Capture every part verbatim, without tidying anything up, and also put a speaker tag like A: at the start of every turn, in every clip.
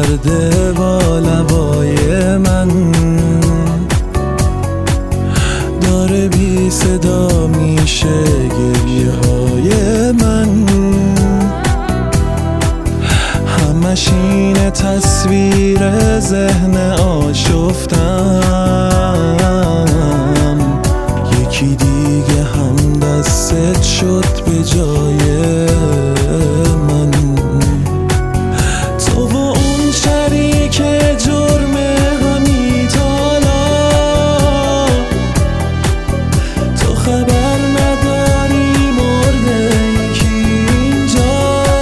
A: کرده با لبای من، داره بی صدا میشه گریه های من. همش اینه تصویر ذهن آشفتم، یکی دیگه هم دستت شد به جای من. تو و اون شریک جرم همین حالا، تو خبر نداری مرده یکی اینجا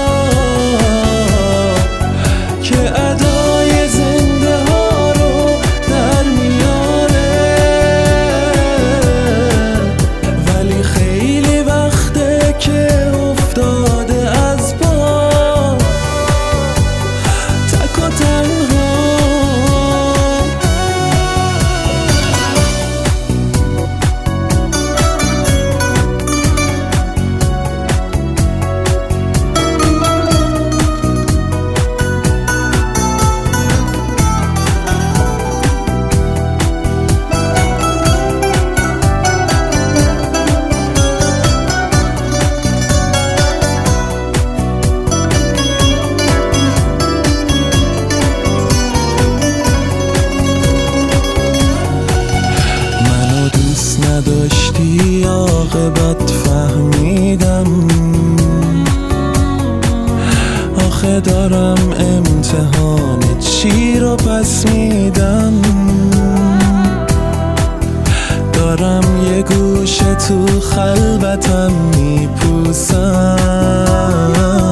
A: که ادای زنده ها رو در میاره، ولی خیلی وقته که افتاده از پا تک و تنها. نداشتی عاقبت فهمیدم، آخه دارم امتحان چی رو پس میدم. دارم یه گوشه تو خلوتم میپوسم،